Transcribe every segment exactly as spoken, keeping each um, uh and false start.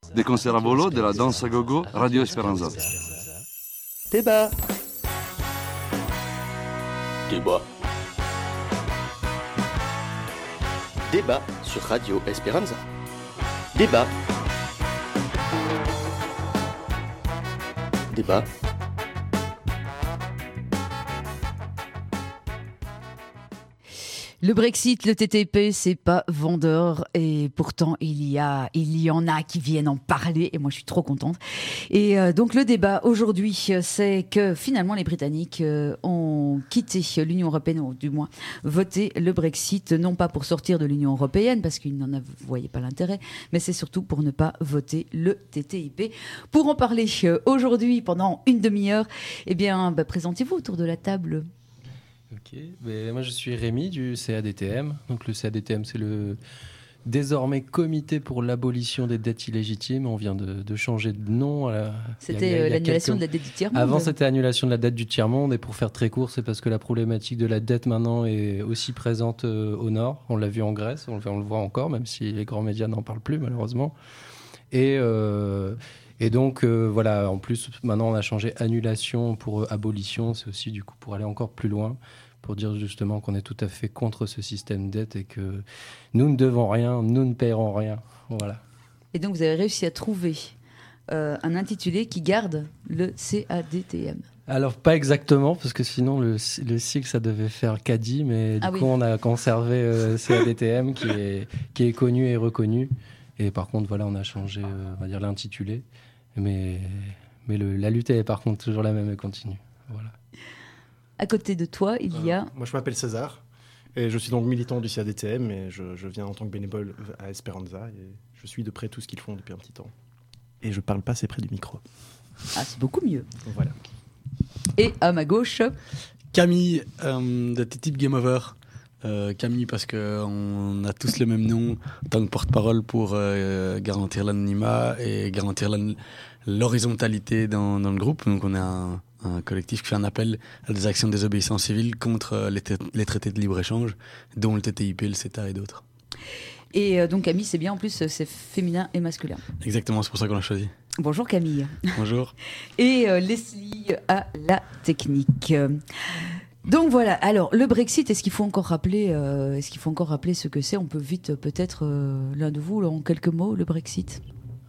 des concerts à volo, de la danse à gogo, Radio Esperanza. Débat. Débat. Débat sur Radio Esperanza. Débat. Débat. Le Brexit, le T T P, c'est pas vendeur et pourtant il y a, il y en a qui viennent en parler et moi je suis trop contente. Et euh, donc le débat aujourd'hui, c'est que finalement les Britanniques euh, ont quitté l'Union européenne, ou du moins voté le Brexit, non pas pour sortir de l'Union européenne parce qu'ils n'en voyaient pas l'intérêt, mais c'est surtout pour ne pas voter le T T I P. Pour en parler euh, aujourd'hui pendant une demi-heure, eh bien bah, présentez-vous autour de la table. Ok, mais moi je suis Rémi du C A D T M. Donc le C A D T M, c'est le désormais comité pour l'abolition des dettes illégitimes. On vient de, de changer de nom. À la, c'était il y a, il y a l'annulation quelques... de la dette du tiers-monde. Avant, c'était annulation de la dette du tiers-monde. Et pour faire très court, c'est parce que la problématique de la dette maintenant est aussi présente euh, au nord. On l'a vu en Grèce, on le, on le voit encore, même si les grands médias n'en parlent plus malheureusement. Et... Euh, Et donc, euh, voilà, en plus, maintenant, on a changé annulation pour euh, abolition. C'est aussi, du coup, pour aller encore plus loin, pour dire justement qu'on est tout à fait contre ce système dette et que nous ne devons rien, nous ne paierons rien. Voilà. Et donc, vous avez réussi à trouver euh, un intitulé qui garde le C A D T M. Alors, pas exactement, parce que sinon, le, le cycle, ça devait faire C A D I, mais du ah, coup, oui. on a conservé euh, C A D T M qui est, qui est connu et reconnu. Et par contre, voilà, on a changé, euh, on va dire, l'intitulé. Mais, mais le, la lutte est par contre toujours la même et continue. Voilà. À côté de toi, il y a... Euh, moi, je m'appelle César et je suis donc militant du C A D T M et je, je viens en tant que bénévole à Esperanza et je suis de près tout ce qu'ils font depuis un petit temps. Et je parle pas assez près du micro. Ah, c'est beaucoup mieux. Donc, voilà. Et à ma gauche... Camille euh, de T-Type Game Over. Euh, Camille parce qu'on a tous le même nom en tant que porte-parole pour euh, garantir l'anonymat et garantir la, l'horizontalité dans, dans le groupe. Donc on est un, un collectif qui fait un appel à des actions de désobéissance civile contre les, tra- les traités de libre-échange, dont le T T I P, le CETA et d'autres. Et euh, donc Camille, c'est bien, en plus c'est féminin et masculin. Exactement, c'est pour ça qu'on l'a choisi. Bonjour Camille. Bonjour. Et euh, Leslie à la technique. Donc voilà, alors le Brexit, est-ce qu'il faut encore rappeler, euh, est-ce qu'il faut encore rappeler ce que c'est ? On peut vite, peut-être, euh, l'un de vous, en quelques mots, le Brexit.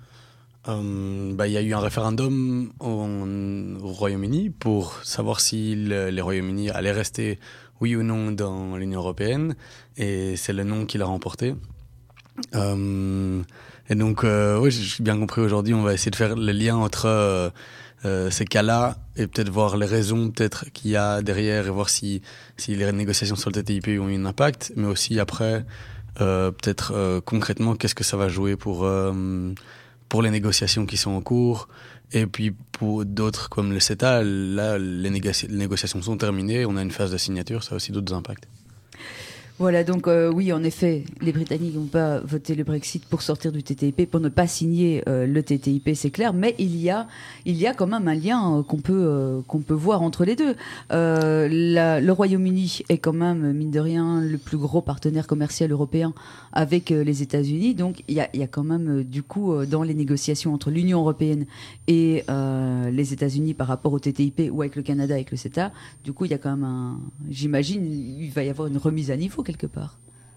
Euh, bah, y a eu un référendum au, au Royaume-Uni pour savoir si le, les Royaumes-Unis allaient rester, oui ou non, dans l'Union européenne. Et c'est le non qui l'a remporté. Euh, et donc, euh, oui, j'ai bien compris aujourd'hui, on va essayer de faire le lien entre... Euh, Euh, ces cas-là et peut-être voir les raisons peut-être qu'il y a derrière et voir si, si les négociations sur le T T I P ont eu un impact, mais aussi après euh, peut-être euh, concrètement qu'est-ce que ça va jouer pour, euh, pour les négociations qui sont en cours et puis pour d'autres comme le CETA, là les, négoci- les négociations sont terminées, on a une phase de signature, ça a aussi d'autres impacts. Voilà, donc euh, oui, en effet, les Britanniques n'ont pas voté le Brexit pour sortir du T T I P, pour ne pas signer euh, le T T I P, c'est clair, mais il y a, il y a quand même un lien euh, qu'on peut, euh, qu'on peut voir entre les deux. Euh, la, le Royaume-Uni est quand même, mine de rien, le plus gros partenaire commercial européen avec euh, les États-Unis, donc il y a, il y a quand même, euh, du coup, euh, dans les négociations entre l'Union européenne et euh, les États-Unis par rapport au T T I P ou avec le Canada, avec le CETA, du coup, il y a quand même un... J'imagine, il va y avoir une remise à niveau quelque part.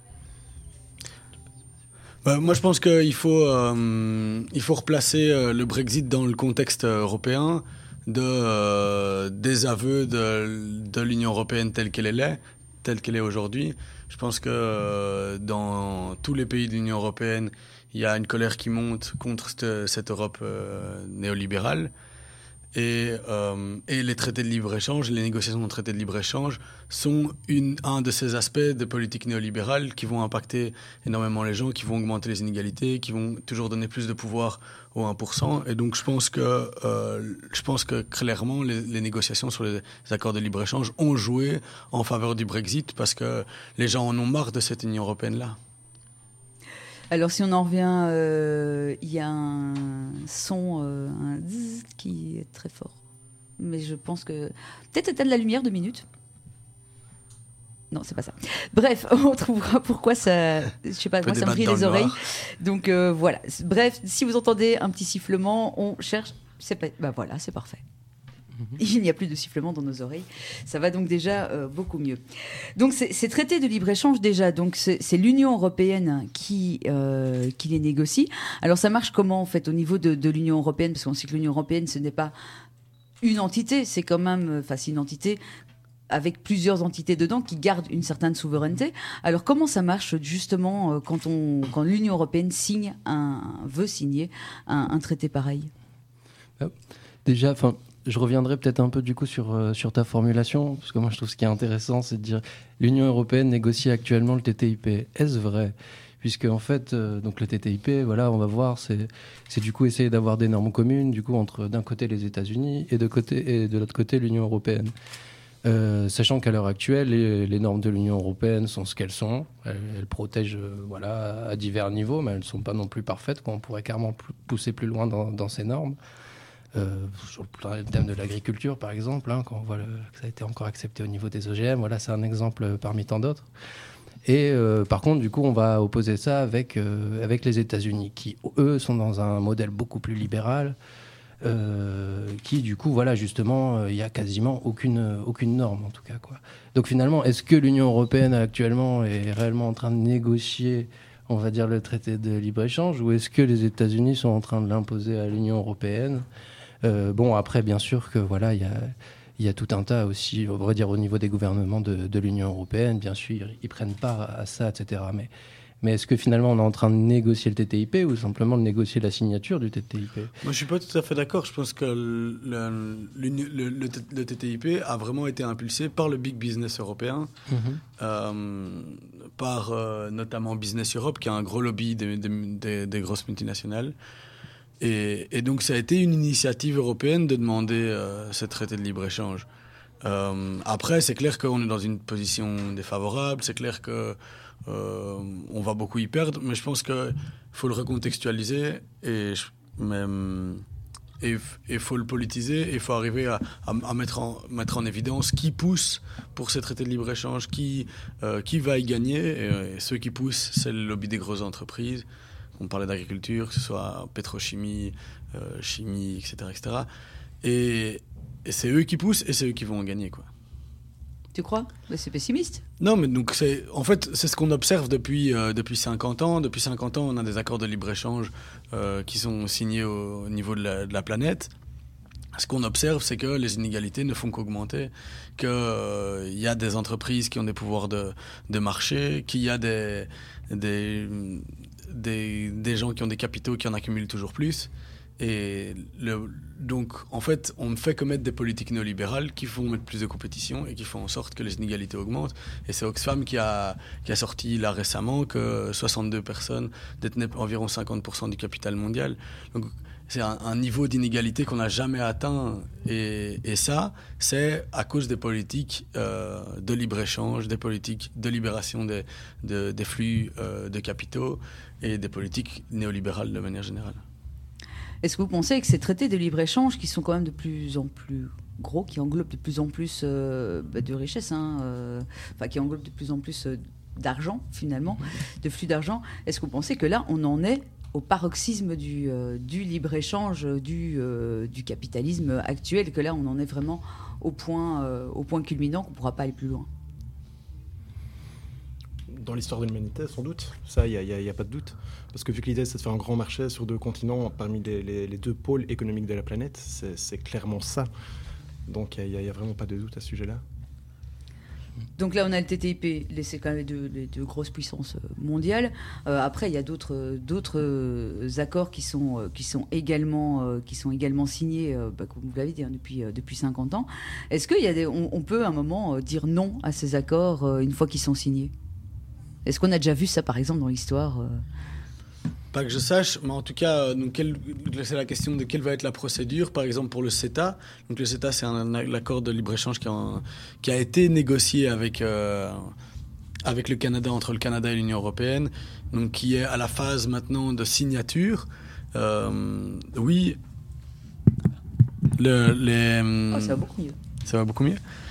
Bah, moi, je pense qu'il faut, euh, il faut replacer euh, le Brexit dans le contexte européen de, euh, des aveux de, de l'Union européenne telle qu'elle est, telle qu'elle est aujourd'hui. Je pense que euh, dans tous les pays de l'Union européenne, il y a une colère qui monte contre cette, cette Europe euh, néolibérale. Et, euh, et les traités de libre-échange, les négociations de traités de libre-échange sont une, un de ces aspects de politique néolibérale qui vont impacter énormément les gens, qui vont augmenter les inégalités, qui vont toujours donner plus de pouvoir au un pour cent. Et donc je pense que, euh, je pense que clairement les, les négociations sur les accords de libre-échange ont joué en faveur du Brexit parce que les gens en ont marre de cette Union européenne-là. Alors si on en revient, il euh, y a un son, euh, un zzz qui est très fort. Mais je pense que... Peut-être éteindre la lumière deux minutes. non, c'est pas ça. Bref, on trouvera pourquoi ça. Je sais pas, moi ça me brille les oreilles. Donc euh, voilà. Bref, si vous entendez un petit sifflement, on cherche. C'est pas. Bah voilà, c'est parfait. Il n'y a plus de sifflement dans nos oreilles. Ça va donc déjà euh, beaucoup mieux. Donc, ces, ces traités de libre-échange, déjà, donc c'est, c'est l'Union européenne qui, euh, qui les négocie. Alors, ça marche comment, en fait, au niveau de, de l'Union européenne ? Parce qu'on sait que l'Union européenne, ce n'est pas une entité, c'est quand même... Enfin, c'est une entité avec plusieurs entités dedans qui gardent une certaine souveraineté. Alors, comment ça marche, justement, quand, on, quand l'Union européenne signe un, veut signer un, un traité pareil ? Déjà, enfin... Je reviendrai peut-être un peu du coup sur, euh, sur ta formulation, parce que moi je trouve ce qui est intéressant, c'est de dire l'Union européenne négocie actuellement le T T I P. Est-ce vrai ? Puisque en fait, euh, donc le T T I P, voilà, on va voir, c'est, c'est du coup essayer d'avoir des normes communes, du coup entre d'un côté les États-Unis et de, côté, et de l'autre côté l'Union européenne. Euh, sachant qu'à l'heure actuelle, les, les normes de l'Union européenne sont ce qu'elles sont. Elles, elles protègent euh, voilà, à divers niveaux, mais elles ne sont pas non plus parfaites, quoi. On pourrait carrément p- pousser plus loin dans, dans ces normes. Euh, sur le thème de l'agriculture, par exemple, hein, quand on voit le, que ça a été encore accepté au niveau des O G M, voilà, c'est un exemple parmi tant d'autres. Et euh, par contre, du coup, on va opposer ça avec, euh, avec les États-Unis, qui, eux, sont dans un modèle beaucoup plus libéral, euh, qui, du coup, voilà, justement, il euh, n'y a quasiment aucune, aucune norme, en tout cas, quoi. Donc, finalement, est-ce que l'Union européenne, actuellement, est réellement en train de négocier, on va dire, le traité de libre-échange, ou est-ce que les États-Unis sont en train de l'imposer à l'Union européenne ? Euh, bon, après, bien sûr que voilà, il y a, y a tout un tas aussi, on va dire, au niveau des gouvernements de, de l'Union européenne, bien sûr, ils prennent part à ça, et cetera. Mais, mais est-ce que finalement, on est en train de négocier le T T I P ou simplement de négocier la signature du T T I P ? Moi, je ne suis pas tout à fait d'accord. Je pense que le, le, le, le, le T T I P a vraiment été impulsé par le big business européen, mmh. euh, par euh, notamment Business Europe, qui a un gros lobby des, des, des, des grosses multinationales. Et, et donc, ça a été une initiative européenne de demander euh, ce traité de libre-échange. Euh, après, c'est clair qu'on est dans une position défavorable, c'est clair qu'on euh, va beaucoup y perdre, mais je pense qu'il faut le recontextualiser et il faut le politiser et il faut arriver à, à, à mettre, en, mettre en évidence qui pousse pour ces traités de libre-échange, qui, euh, qui va y gagner. Et, et ceux qui poussent, c'est le lobby des grosses entreprises. On parlait d'agriculture, que ce soit pétrochimie, euh, chimie, et cetera, et cetera. Et, et c'est eux qui poussent et c'est eux qui vont en gagner, quoi. Tu crois ? Mais c'est pessimiste. Non, mais donc c'est, en fait, c'est ce qu'on observe depuis, euh, depuis cinquante ans. Depuis cinquante ans, on a des accords de libre-échange euh, qui sont signés au, au niveau de la, de la planète. Ce qu'on observe, c'est que les inégalités ne font qu'augmenter, qu'il euh, y a des entreprises qui ont des pouvoirs de, de marché, qu'il y a des... des Des, des gens qui ont des capitaux qui en accumulent toujours plus. Et le, donc, en fait, on ne fait que mettre des politiques néolibérales qui font mettre plus de compétition et qui font en sorte que les inégalités augmentent. Et c'est Oxfam qui a, qui a sorti là récemment que soixante-deux personnes détenaient environ cinquante pour cent du capital mondial. Donc, c'est un, un niveau d'inégalité qu'on n'a jamais atteint. Et, et ça, c'est à cause des politiques euh, de libre-échange, des politiques de libération des, de, des flux euh, de capitaux et des politiques néolibérales de manière générale. Est-ce que vous pensez que ces traités de libre-échange, qui sont quand même de plus en plus gros, qui englobent de plus en plus euh, bah, de richesses, hein, euh, enfin, qui englobent de plus en plus euh, d'argent, finalement, de flux d'argent, est-ce que vous pensez que là, on en est au paroxysme du, euh, du libre-échange, du, euh, du capitalisme actuel, que là, on en est vraiment au point, euh, au point culminant, qu'on ne pourra pas aller plus loin? Dans l'histoire de l'humanité, sans doute. Ça, il n'y a, a, a pas de doute. Parce que vu que l'idée, c'est de faire un grand marché sur deux continents, parmi les, les, les deux pôles économiques de la planète, c'est, c'est clairement ça. Donc, il n'y a, a vraiment pas de doute à ce sujet-là. Donc là, on a le T T I P, c'est quand même les deux, les deux grosses puissances mondiales. Euh, après, il y a d'autres, d'autres accords qui sont, qui sont, également, euh, qui sont également signés, euh, bah, comme vous l'avez dit, hein, depuis, euh, depuis cinquante ans. Est-ce qu'il y a des, on, on peut à un moment euh, dire non à ces accords euh, une fois qu'ils sont signés? Est-ce qu'on a déjà vu ça, par exemple, dans l'histoire euh... Pas que je sache, mais en tout cas, donc, quelle, c'est la question de quelle va être la procédure, par exemple pour le CETA. Donc le CETA, c'est un, un accord de libre-échange qui a, qui a été négocié avec, euh, avec le Canada, entre le Canada et l'Union européenne, donc qui est à la phase maintenant de signature. Euh, oui, le, les... Oh, ça va beaucoup mieux. Ça va beaucoup mieux.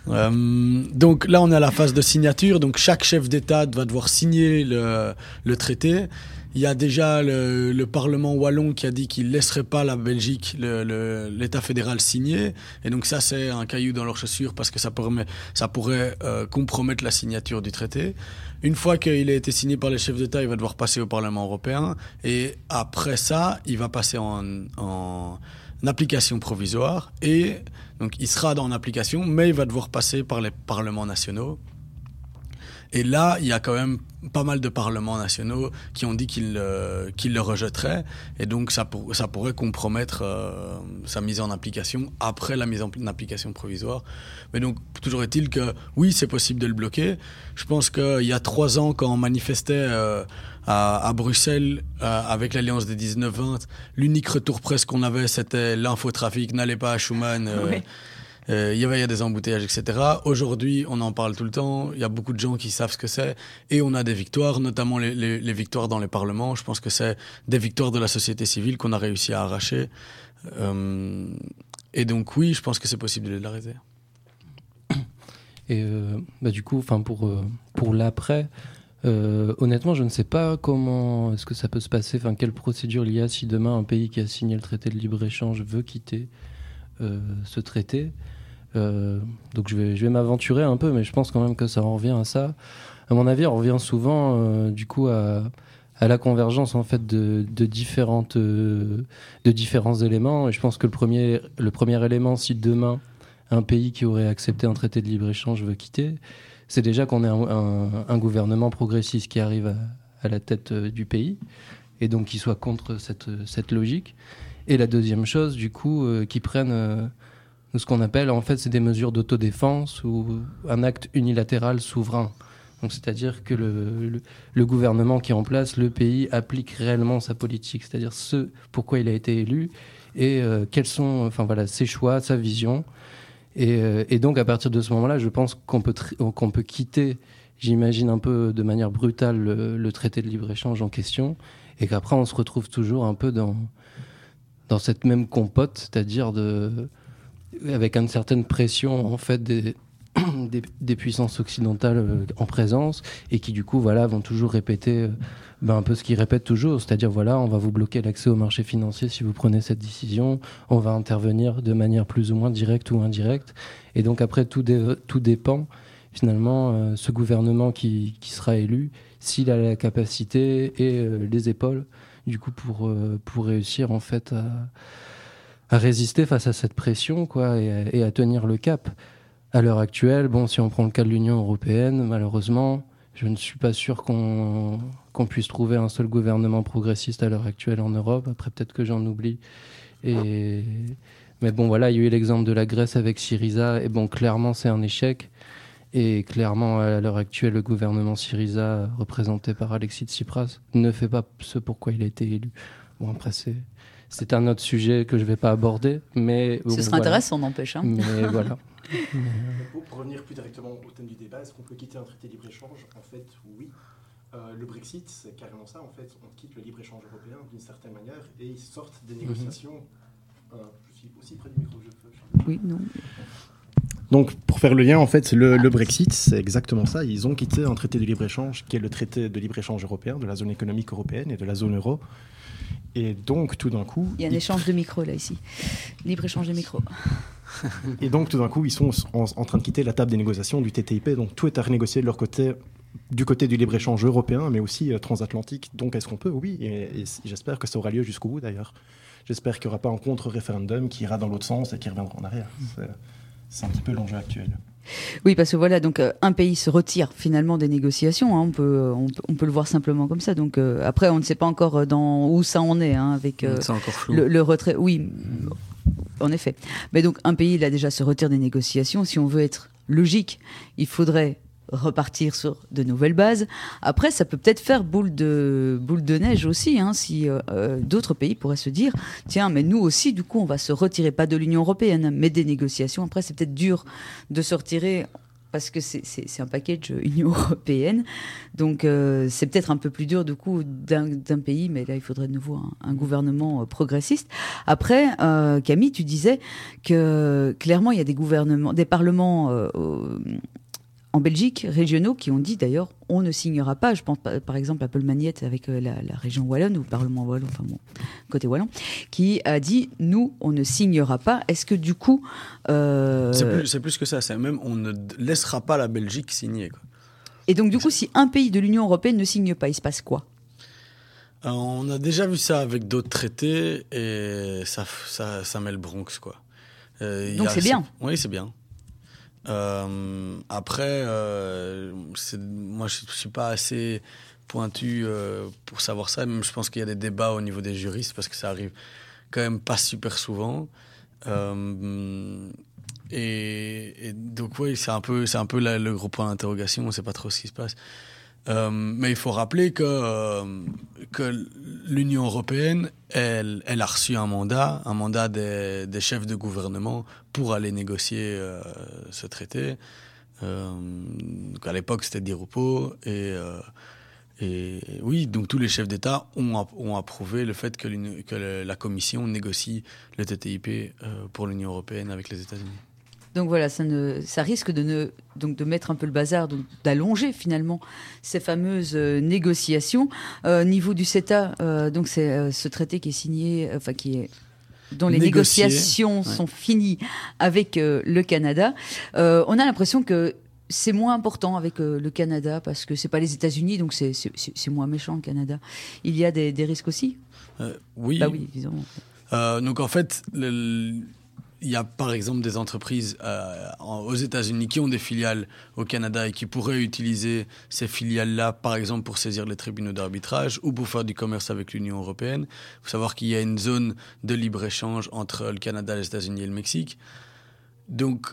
Euh, donc là, on est à la phase de signature. Donc chaque chef d'État va devoir signer le, le traité. Il y a déjà le, le Parlement wallon qui a dit qu'il ne laisserait pas la Belgique, le, le, l'État fédéral, signer. Et donc ça, c'est un caillou dans leur chaussure parce que ça, permet, ça pourrait euh, compromettre la signature du traité. Une fois qu'il a été signé par les chefs d'État, il va devoir passer au Parlement européen. Et après ça, il va passer en, en application provisoire. Et donc il sera en application, mais il va devoir passer par les parlements nationaux. Et là, il y a quand même pas mal de parlements nationaux qui ont dit qu'ils, euh, qu'ils le rejetteraient. Et donc, ça, pour, ça pourrait compromettre euh, sa mise en application après la mise en application provisoire. Mais donc, toujours est-il que, oui, c'est possible de le bloquer. Je pense qu'il y a trois ans, quand on manifestait euh, à, à Bruxelles euh, avec l'Alliance des dix-neuf vingt, l'unique retour presse qu'on avait, c'était l'infotrafic, n'allez pas à Schuman. Euh, Oui. Euh, il y avait il y a des embouteillages, et cetera. Aujourd'hui, on en parle tout le temps. Il y a beaucoup de gens qui savent ce que c'est. Et on a des victoires, notamment les, les, les victoires dans les parlements. Je pense que c'est des victoires de la société civile qu'on a réussi à arracher. Euh, et donc, oui, je pense que c'est possible de l'arrêter. Et euh, bah, du coup, pour, euh, pour l'après, euh, honnêtement, je ne sais pas comment est-ce que ça peut se passer. Enfin, quelle procédure il y a si demain un pays qui a signé le traité de libre-échange veut quitter euh, ce traité. Euh, donc je vais, je vais m'aventurer un peu, mais je pense quand même que ça en revient à ça. À mon avis, on revient souvent euh, du coup à, à la convergence en fait de, de, différentes, euh, de différents éléments. Et je pense que le premier, le premier élément, si demain un pays qui aurait accepté un traité de libre-échange veut quitter, c'est déjà qu'on ait un, un, un gouvernement progressiste qui arrive à, à la tête euh, du pays, et donc qui soit contre cette, cette logique. Et la deuxième chose, du coup, euh, qui prennent... Euh, ce qu'on appelle, en fait, c'est des mesures d'autodéfense ou un acte unilatéral souverain. Donc, c'est-à-dire que le, le, le gouvernement qui est en place, le pays, applique réellement sa politique, c'est-à-dire ce pourquoi il a été élu et euh, quels sont, enfin voilà, ses choix, sa vision. Et, euh, et donc, à partir de ce moment-là, je pense qu'on peut, tr- qu'on peut quitter, j'imagine un peu de manière brutale, le, le traité de libre-échange en question, et qu'après, on se retrouve toujours un peu dans, dans cette même compote, c'est-à-dire de... avec une certaine pression en fait des, des, des puissances occidentales euh, en présence et qui du coup voilà vont toujours répéter euh, ben, un peu ce qu'ils répètent toujours, c'est-à-dire voilà on va vous bloquer l'accès au marché financier si vous prenez cette décision, on va intervenir de manière plus ou moins directe ou indirecte, et donc après tout, dé- tout dépend finalement euh, ce gouvernement qui, qui sera élu, s'il a la capacité et euh, les épaules du coup pour, euh, pour réussir en fait à à résister face à cette pression, quoi, et à, et à tenir le cap. À l'heure actuelle, bon, si on prend le cas de l'Union européenne, malheureusement, je ne suis pas sûr qu'on, qu'on puisse trouver un seul gouvernement progressiste à l'heure actuelle en Europe. Après, peut-être que j'en oublie. Et... Mais bon, voilà, il y a eu l'exemple de la Grèce avec Syriza, et bon, clairement, c'est un échec. Et clairement, à l'heure actuelle, le gouvernement Syriza, représenté par Alexis Tsipras, ne fait pas ce pourquoi il a été élu. Bon, après, c'est... C'est un autre sujet que je ne vais pas aborder, mais... Ce bon, sera voilà. intéressant, n'empêche. Hein. Mais voilà. Pour, pour revenir plus directement au thème du débat, est-ce qu'on peut quitter un traité de libre-échange? En fait, oui. Euh, le Brexit, c'est carrément ça. En fait, on quitte le libre-échange européen d'une certaine manière et ils sortent des négociations. Mm-hmm. Euh, je suis aussi près du micro, je peux. Je peux. Oui, non. Donc, pour faire le lien, en fait, le, le Brexit, c'est exactement ça. Ils ont quitté un traité de libre-échange qui est le traité de libre-échange européen, de la zone économique européenne et de la zone euro. Et donc, tout d'un coup... Il y a un ils... échange de micros, là, ici. Libre-échange de micros. Et donc, tout d'un coup, ils sont en, en train de quitter la table des négociations du T T I P. Donc, tout est à renégocier de leur côté, du côté du libre-échange européen, mais aussi euh, transatlantique. Donc, est-ce qu'on peut? Oui. Et, et j'espère que ça aura lieu jusqu'au bout, d'ailleurs. J'espère qu'il n'y aura pas un contre-référendum qui ira dans l'autre sens et qui reviendra en arrière. C'est, c'est un petit peu l'enjeu actuel. Oui, parce que voilà, donc euh, un pays se retire finalement des négociations. Hein, on peut, on peut, on peut le voir simplement comme ça. Donc euh, après, on ne sait pas encore dans où ça en est hein, avec euh, c'est encore flou. Le, le retrait. Oui, en effet. Mais donc un pays là déjà se retire des négociations. Si on veut être logique, il faudrait repartir sur de nouvelles bases. Après, ça peut peut-être faire boule de, boule de neige aussi, hein, si euh, d'autres pays pourraient se dire, tiens, mais nous aussi, du coup, on va se retirer, pas de l'Union européenne, mais des négociations. Après, c'est peut-être dur de se retirer parce que c'est, c'est, c'est un package Union européenne. Donc, euh, c'est peut-être un peu plus dur, du coup, d'un, d'un pays, mais là, il faudrait de nouveau un, un gouvernement euh, progressiste. Après, euh, Camille, tu disais que, clairement, il y a des gouvernements, des parlements euh, euh, en Belgique, régionaux, qui ont dit, d'ailleurs, on ne signera pas. Je pense, par exemple, à Paul Magnette avec euh, la, la région wallonne, ou le Parlement wallon, enfin bon, côté wallon, qui a dit, nous, on ne signera pas. Est-ce que, du coup... Euh... C'est, plus, c'est plus que ça, c'est même, on ne laissera pas la Belgique signer, quoi. Et donc, du coup, si un pays de l'Union européenne ne signe pas, il se passe quoi ? Euh, on a déjà vu ça avec d'autres traités, et ça, ça, ça met le Bronx, quoi. Euh, donc, a, c'est bien. c'est, Oui, c'est bien. Euh, après, euh, c'est, moi je ne suis pas assez pointu euh, pour savoir ça. Même je pense qu'il y a des débats au niveau des juristes parce que ça arrive quand même pas super souvent. Euh, et, et donc oui, c'est un peu, c'est un peu la, le gros point d'interrogation. On ne sait pas trop ce qui se passe. Euh, mais il faut rappeler que, euh, que l'Union européenne, elle, elle a reçu un mandat, un mandat des, des chefs de gouvernement pour aller négocier euh, ce traité. Euh, donc à l'époque, c'était Di Rupo. Et, euh, et oui, donc tous les chefs d'État ont, ont approuvé le fait que, que la Commission négocie le T T I P euh, pour l'Union européenne avec les États-Unis. Donc voilà, ça, ne, ça risque de, ne, donc de mettre un peu le bazar, donc d'allonger finalement ces fameuses euh, négociations. Euh, niveau du CETA, euh, donc c'est euh, ce traité qui est signé, euh, enfin qui est dont les Négocié, négociations ouais. sont finies avec euh, le Canada. Euh, on a l'impression que c'est moins important avec euh, le Canada parce que c'est pas les États-Unis, donc c'est, c'est, c'est moins méchant le Canada. Il y a des, des risques aussi. Euh, oui. Bah oui, évidemment. Euh, donc en fait, le, le... il y a par exemple des entreprises euh, aux États-Unis qui ont des filiales au Canada et qui pourraient utiliser ces filiales-là, par exemple, pour saisir les tribunaux d'arbitrage ou pour faire du commerce avec l'Union européenne. Il faut savoir qu'il y a une zone de libre-échange entre le Canada, les États-Unis et le Mexique. Donc,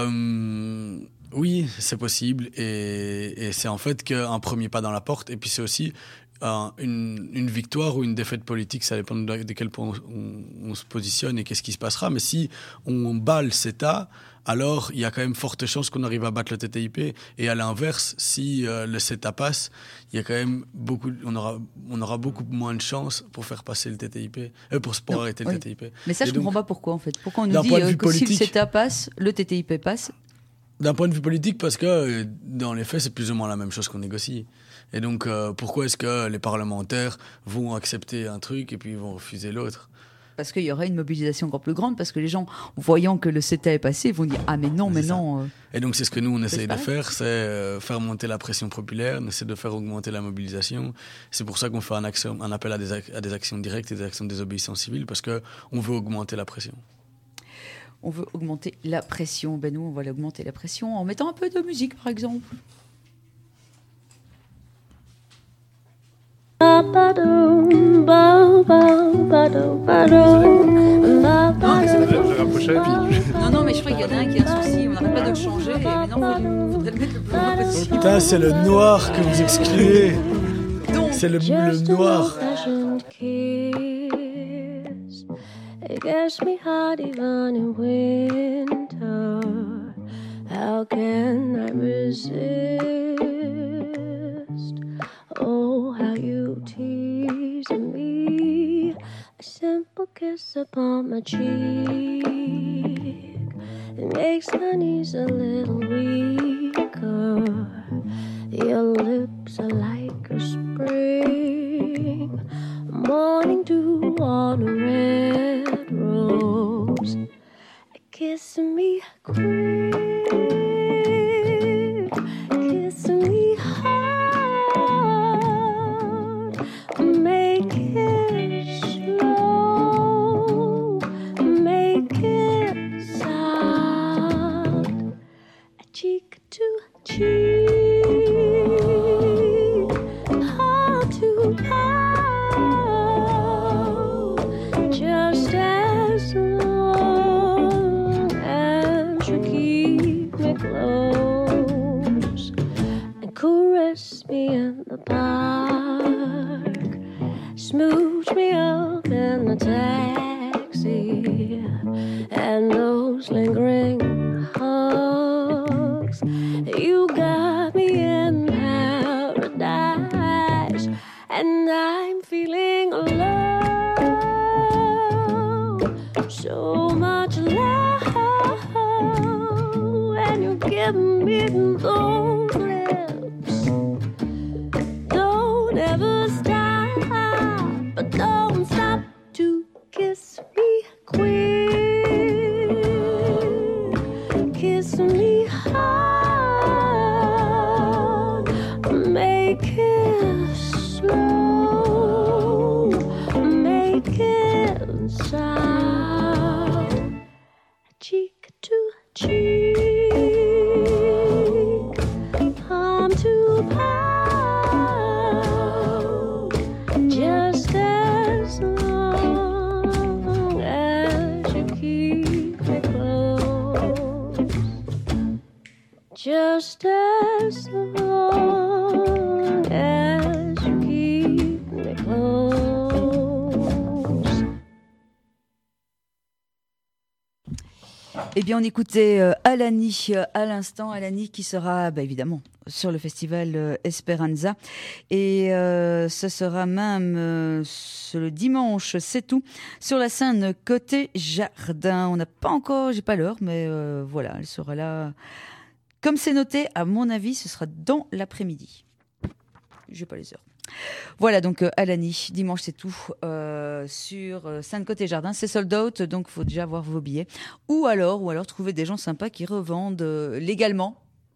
euh, oui, c'est possible et, et c'est en fait qu'un premier pas dans la porte. Et puis c'est aussi euh, une, une victoire ou une défaite politique, ça dépend de, de quel point on, on se positionne et qu'est-ce qui se passera. Mais si on bat le CETA, alors il y a quand même forte chance qu'on arrive à battre le T T I P. Et à l'inverse, si euh, le CETA passe, il y a quand même beaucoup, on aura, on aura beaucoup moins de chances pour faire passer le T T I P, euh, pour, pour Non, arrêter oui. le T T I P. Mais ça, Et je ne donc, comprends pas pourquoi en fait. Pourquoi on nous d'un dit point de euh, vue que si le politique- CETA passe, le T T I P passe. D'un point de vue politique, parce que euh, dans les faits, c'est plus ou moins la même chose qu'on négocie. Et donc, euh, pourquoi est-ce que les parlementaires vont accepter un truc et puis ils vont refuser l'autre ? Parce qu'il y aura une mobilisation encore plus grande, parce que les gens, voyant que le CETA est passé, vont dire « Ah mais non, mais C'est ça. non euh, Et donc, c'est ce que nous, on essaye de ça. faire, c'est euh, faire monter la pression populaire, on essaie de faire augmenter la mobilisation. C'est pour ça qu'on fait un, action, un appel à des, ac- à des actions directes et des actions de désobéissance civile, parce qu'on veut augmenter la pression. on veut augmenter la pression. » Ben nous, on va augmenter la pression en mettant un peu de musique, par exemple. Non, mais c'est pas grave. Je rapprochais, puis... Non, non, mais je crois qu'il y en a un qui a un souci. On n'arrête pas de le changer. Et maintenant, il faudrait le mettre le plus loin possible. Putain, c'est le noir que vous excluez. Donc, C'est le, le noir. It gets me hot even in winter. How can I resist? Oh, how you tease me. A simple kiss upon my cheek. It makes my knees a little weaker. Your lips are like a spring. Morning dew on a red rose. Kiss me quick, kiss me hard, make it slow, make it sound, cheek to cheek, heart to heart, just as long as you keep so much love, and you give me those lips. Don't ever stop, but don't stop to kiss me, queen. Kiss me hard, make it slow, make it sound, cheek to cheek, palm to palm, just as long as you keep me close, just as long as you keep me close. Eh bien, on écoutait euh, Alani euh, à l'instant, Alani qui sera bah, évidemment sur le festival euh, Esperanza, et euh, ce sera même euh, ce- le dimanche, c'est tout, sur la scène côté jardin. On n'a pas encore, j'ai pas l'heure, mais euh, voilà, elle sera là. Comme c'est noté, à mon avis, ce sera dans l'après-midi. J'ai pas les heures. Voilà, donc euh, Alani, dimanche c'est tout, euh, sur euh, Sainte-Côte-et-Jardin, c'est sold out, donc il faut déjà avoir vos billets. Ou alors, ou alors trouver des gens sympas qui revendent euh, légalement,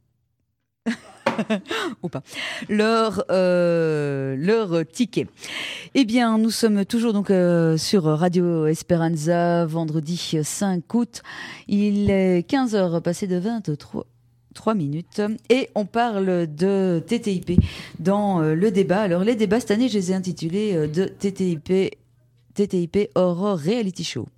ou pas, leur, euh, leur ticket. Eh bien, nous sommes toujours donc euh, sur Radio Esperanza, vendredi cinq août. Il est quinze heures passées de vingt-trois trois minutes, et on parle de T T I P dans euh, le débat. Alors les débats cette année, je les ai intitulés euh, de T T I P, T T I P Horror Reality Show.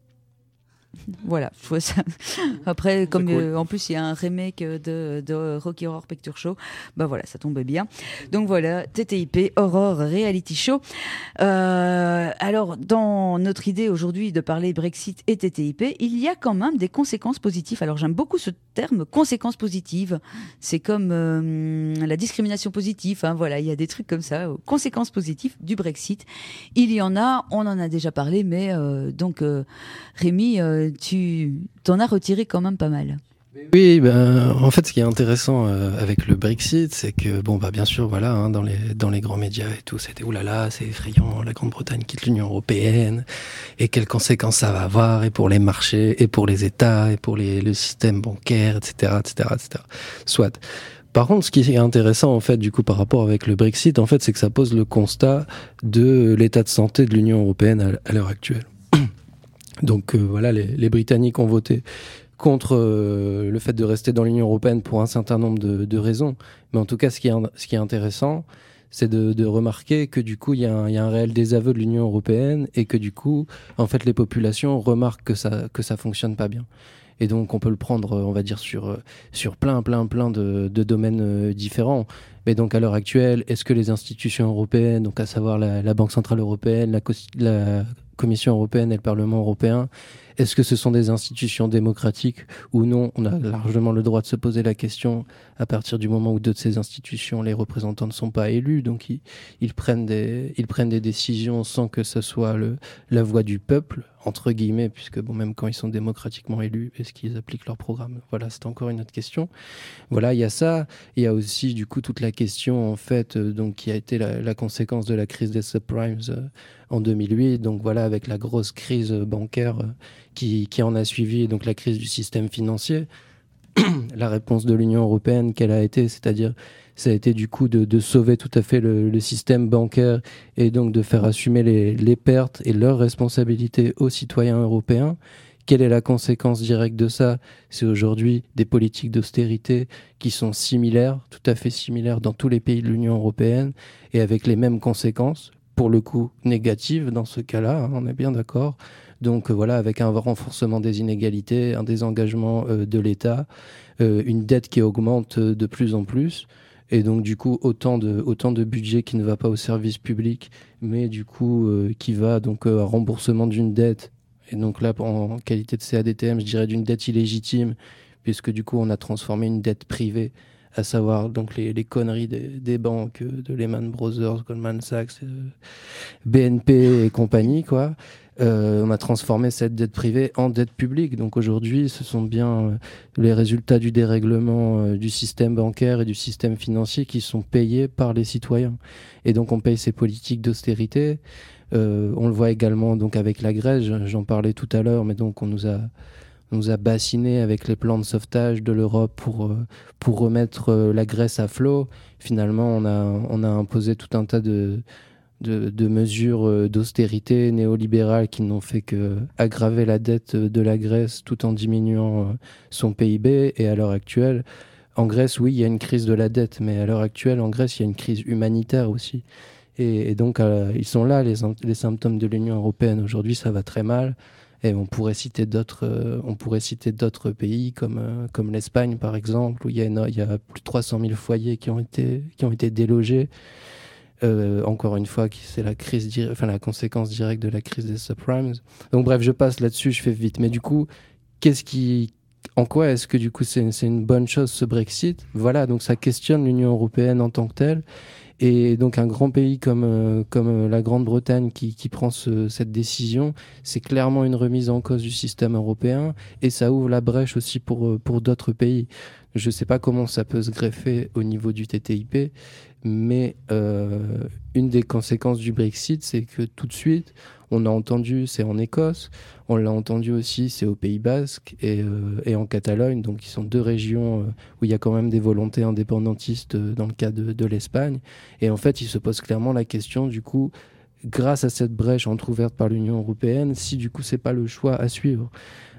Voilà, je vois ça. Après, comme cool. euh, en plus il y a un remake de, de Rocky Horror Picture Show, bah voilà, ça tombe bien. Donc voilà, T T I P Horror Reality Show. Euh, alors, dans notre idée aujourd'hui de parler Brexit et T T I P, il y a quand même des conséquences positives. Alors j'aime beaucoup ce terme, conséquences positives. C'est comme euh, la discrimination positive. Hein, voilà, il y a des trucs comme ça, euh, conséquences positives du Brexit. Il y en a, on en a déjà parlé, mais euh, donc euh, Rémi, euh, tu t'en as retiré quand même pas mal. Oui, ben, en fait, ce qui est intéressant euh, avec le Brexit, c'est que, bon, bah, bien sûr, voilà, hein, dans les dans les grands médias et tout, c'était oulala, c'est effrayant, la Grande-Bretagne quitte l'Union européenne, et quelles conséquences ça va avoir, et pour les marchés, et pour les États, et pour les le système bancaire, et cetera, et cetera, et cetera. Soit. Par contre, ce qui est intéressant, en fait, du coup, par rapport avec le Brexit, en fait, c'est que ça pose le constat de l'état de santé de l'Union européenne à, à l'heure actuelle. Donc euh, voilà, les, les Britanniques ont voté contre euh, le fait de rester dans l'Union européenne pour un certain nombre de, de raisons. Mais en tout cas, ce qui est, ce qui est intéressant, c'est de, de remarquer que du coup, il y, a un, il y a un réel désaveu de l'Union européenne, et que du coup, en fait, les populations remarquent que ça que ça fonctionne pas bien. Et donc, on peut le prendre, on va dire, sur sur plein, plein, plein de, de domaines différents. Mais donc, à l'heure actuelle, est-ce que les institutions européennes, donc à savoir la, la Banque centrale européenne, la, la Commission européenne et le Parlement européen, est-ce que ce sont des institutions démocratiques ou non? On a largement le droit de se poser la question à partir du moment où deux de ces institutions, les représentants ne sont pas élus, donc ils, ils, prennent, des, ils prennent des décisions sans que ce soit le, la voix du peuple, entre guillemets, puisque bon, même quand ils sont démocratiquement élus, est-ce qu'ils appliquent leur programme? Voilà, c'est encore une autre question. Voilà, il y a ça. Il y a aussi du coup toute la question en fait, euh, donc qui a été la, la conséquence de la crise des subprimes euh, en deux mille huit. Donc voilà, avec la grosse crise bancaire euh, qui, qui en a suivi, donc la crise du système financier. La réponse de l'Union européenne, quelle a été, c'est-à-dire, ça a été du coup de, de sauver tout à fait le, le système bancaire, et donc de faire assumer les, les pertes et leurs responsabilités aux citoyens européens. Quelle est la conséquence directe de ça? C'est aujourd'hui des politiques d'austérité qui sont similaires, tout à fait similaires dans tous les pays de l'Union européenne, et avec les mêmes conséquences, pour le coup négatives dans ce cas-là, hein, on est bien d'accord. Donc euh, voilà, avec un renforcement des inégalités, un désengagement euh, de l'État, euh, une dette qui augmente euh, de plus en plus, et donc du coup autant de autant de budget qui ne va pas au service public, mais du coup euh, qui va donc euh, à remboursement d'une dette. Et donc là, en qualité de C A D T M, je dirais d'une dette illégitime, puisque du coup on a transformé une dette privée à savoir donc les, les conneries des, des banques, de Lehman Brothers, Goldman Sachs, euh, B N P et compagnie, quoi. Euh, on a transformé cette dette privée en dette publique. Donc aujourd'hui, ce sont bien euh, les résultats du dérèglement euh, du système bancaire et du système financier qui sont payés par les citoyens. Et donc on paye ces politiques d'austérité. Euh, on le voit également donc avec la Grèce, j'en parlais tout à l'heure, mais donc on nous a, on nous a bassiné avec les plans de sauvetage de l'Europe pour, euh, pour remettre euh, la Grèce à flot. Finalement, on a, on a imposé tout un tas de... De, de mesures d'austérité néolibérales qui n'ont fait qu'aggraver la dette de la Grèce tout en diminuant son P I B. Et à l'heure actuelle, en Grèce, oui, il y a une crise de la dette, mais à l'heure actuelle, en Grèce, il y a une crise humanitaire aussi. Et, et donc, euh, ils sont là, les, les symptômes de l'Union européenne. Aujourd'hui, ça va très mal. Et on pourrait citer d'autres, euh, on pourrait citer d'autres pays comme, euh, comme l'Espagne, par exemple, où il y a, une, il y a plus de trois cent mille foyers qui ont été, qui ont été délogés. Euh, encore une fois, c'est la crise, dire... enfin la conséquence directe de la crise des subprimes. Donc bref, je passe là-dessus, je fais vite. Mais du coup, qu'est-ce qui, en quoi est-ce que du coup c'est, c'est une bonne chose ce Brexit ? Voilà, donc ça questionne l'Union européenne en tant que telle. Et donc un grand pays comme euh, comme la Grande-Bretagne qui qui prend ce, cette décision, c'est clairement une remise en cause du système européen et ça ouvre la brèche aussi pour pour d'autres pays. Je sais pas comment ça peut se greffer au niveau du T T I P, mais euh, une des conséquences du Brexit, c'est que tout de suite, on a entendu, c'est en Écosse, on l'a entendu aussi, c'est au Pays Basque et, euh, et en Catalogne, donc qui sont deux régions euh, où il y a quand même des volontés indépendantistes euh, dans le cas de, de l'Espagne. Et en fait, il se pose clairement la question, du coup, grâce à cette brèche entrouverte par l'Union européenne, si du coup, c'est pas le choix à suivre.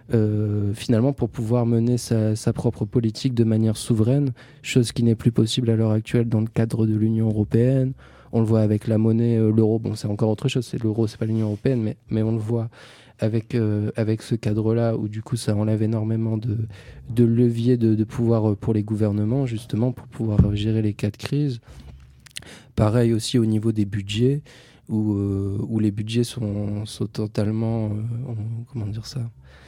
Euh, finalement pour pouvoir mener sa, sa propre politique de manière souveraine, chose qui n'est plus possible à l'heure actuelle dans le cadre de l'Union européenne. On le voit avec la monnaie, euh, l'euro, bon c'est encore autre chose, c'est l'euro, c'est pas l'Union européenne, mais, mais on le voit avec, euh, avec ce cadre-là où du coup ça enlève énormément de, de leviers de, de pouvoir pour les gouvernements justement pour pouvoir gérer les cas de crise. Pareil aussi au niveau des budgets où, euh, où les budgets sont, sont totalement, euh, comment dire ça,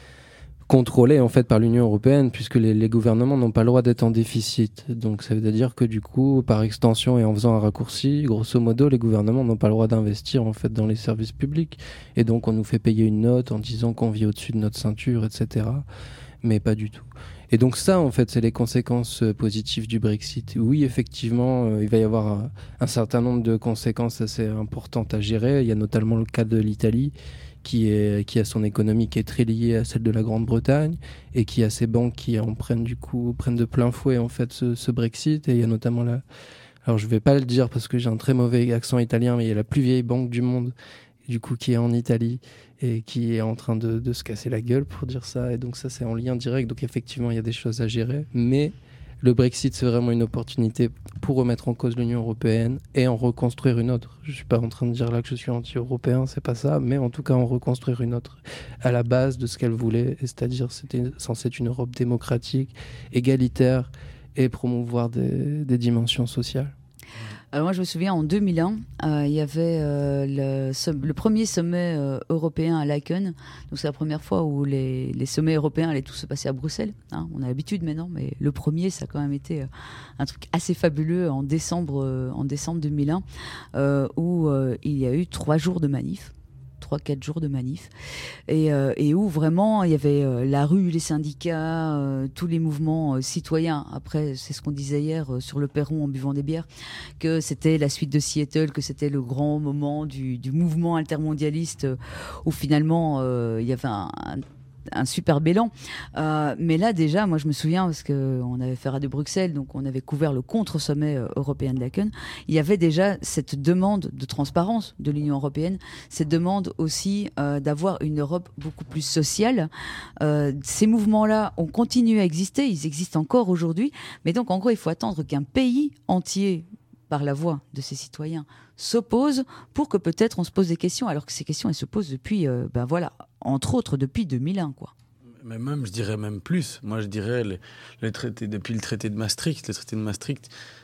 contrôlés en fait par l'Union européenne puisque les, les gouvernements n'ont pas le droit d'être en déficit. Donc ça veut dire que du coup, par extension et en faisant un raccourci, grosso modo, les gouvernements n'ont pas le droit d'investir en fait dans les services publics. Et donc on nous fait payer une note en disant qu'on vit au-dessus de notre ceinture, et cetera. Mais pas du tout. Et donc ça, en fait, c'est les conséquences positives du Brexit. Oui, effectivement, euh, il va y avoir un, un certain nombre de conséquences assez importantes à gérer. Il y a notamment le cas de l'Italie, qui, est, qui a son économie qui est très liée à celle de la Grande-Bretagne et qui a ses banques qui en prennent du coup prennent de plein fouet en fait ce, ce Brexit. Et il y a notamment la, alors je vais pas le dire parce que j'ai un très mauvais accent italien, mais il y a la plus vieille banque du monde du coup qui est en Italie et qui est en train de, de se casser la gueule pour dire ça. Et donc ça c'est en lien direct. Donc effectivement il y a des choses à gérer, mais le Brexit, c'est vraiment une opportunité pour remettre en cause l'Union européenne et en reconstruire une autre. Je ne suis pas en train de dire là que je suis anti-européen, c'est pas ça, mais en tout cas en reconstruire une autre à la base de ce qu'elle voulait, c'est-à-dire c'était censé être une Europe démocratique, égalitaire et promouvoir des, des dimensions sociales. Alors moi, je me souviens, en deux mille un, euh, il y avait euh, le, le premier sommet euh, européen à Laeken. Donc c'est la première fois où les, les sommets européens allaient tous se passer à Bruxelles. Hein. On a l'habitude maintenant, mais le premier, ça a quand même été euh, un truc assez fabuleux en décembre, euh, en décembre deux mille un, euh, où euh, il y a eu trois jours de manif. trois quatre jours de manif et, euh, et où vraiment il y avait euh, la rue, les syndicats, euh, tous les mouvements euh, citoyens. Après, c'est ce qu'on disait hier euh, sur le perron en buvant des bières, que c'était la suite de Seattle, que c'était le grand moment du, du mouvement altermondialiste euh, où finalement euh, il y avait un, un un super élan. Euh, mais là, déjà, moi, je me souviens, parce qu'on avait fait Radio Bruxelles, donc on avait couvert le contre-sommet euh, européen de Laeken, il y avait déjà cette demande de transparence de l'Union européenne, cette demande aussi euh, d'avoir une Europe beaucoup plus sociale. Euh, ces mouvements-là ont continué à exister, ils existent encore aujourd'hui, mais donc, en gros, il faut attendre qu'un pays entier, par la voix de ses citoyens, s'oppose pour que peut-être on se pose des questions, alors que ces questions, elles se posent depuis, euh, ben voilà, entre autres depuis deux mille un, quoi. Mais même, je dirais même plus. Moi, je dirais les, les traités, depuis le traité de Maastricht, le traité de Maastricht,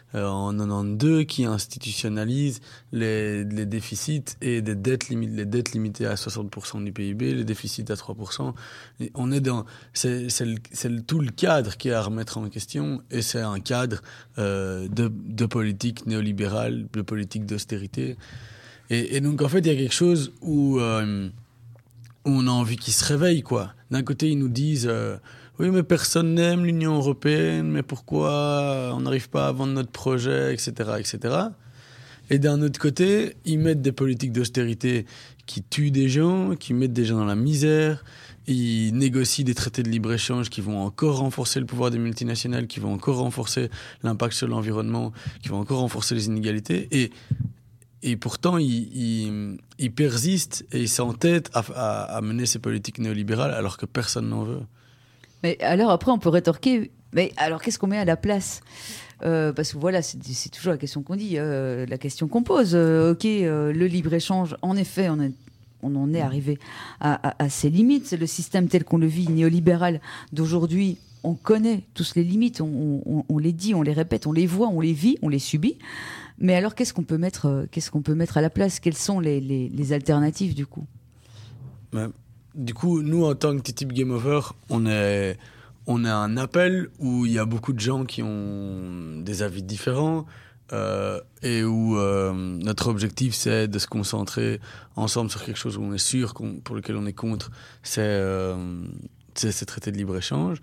euh, en quatre-vingt-douze qui institutionnalise les, les déficits et des dettes, limi- les dettes limitées à soixante pour cent du P I B, les déficits à trois pour cent. Et on est dans, c'est, c'est, le, c'est le, tout le cadre qui est à remettre en question, et c'est un cadre euh, de, de politique néolibérale, de politique d'austérité. Et, et donc en fait, il y a quelque chose où, euh, où on a envie qu'ils se réveillent, quoi. D'un côté, ils nous disent... Euh, oui, mais personne n'aime l'Union européenne, mais pourquoi on n'arrive pas à vendre notre projet, et cetera, et cetera. Et d'un autre côté, ils mettent des politiques d'austérité qui tuent des gens, qui mettent des gens dans la misère. Ils négocient des traités de libre-échange qui vont encore renforcer le pouvoir des multinationales, qui vont encore renforcer l'impact sur l'environnement, qui vont encore renforcer les inégalités. Et, et pourtant, ils, ils, ils persistent et ils s'entêtent à, à, à mener ces politiques néolibérales alors que personne n'en veut. Mais alors après, on peut rétorquer, mais alors qu'est-ce qu'on met à la place ? euh, Parce que voilà, c'est, c'est toujours la question qu'on dit, euh, la question qu'on pose. Euh, ok, euh, le libre-échange, en effet, on, est, on en est arrivé à, à, à ses limites. C'est le système tel qu'on le vit, néolibéral d'aujourd'hui. On connaît tous les limites, on, on, on les dit, on les répète, on les voit, on les vit, on les subit. Mais alors, qu'est-ce qu'on peut mettre, euh, qu'est-ce qu'on peut mettre à la place ? Quelles sont les, les, les alternatives, du coup ? Ouais. Du coup, nous, en tant que T T I P Game Over, on est, on est un appel où il y a beaucoup de gens qui ont des avis différents euh, et où euh, notre objectif, c'est de se concentrer ensemble sur quelque chose où on est sûr, qu'on, pour lequel on est contre, c'est, euh, c'est ces traités de libre-échange.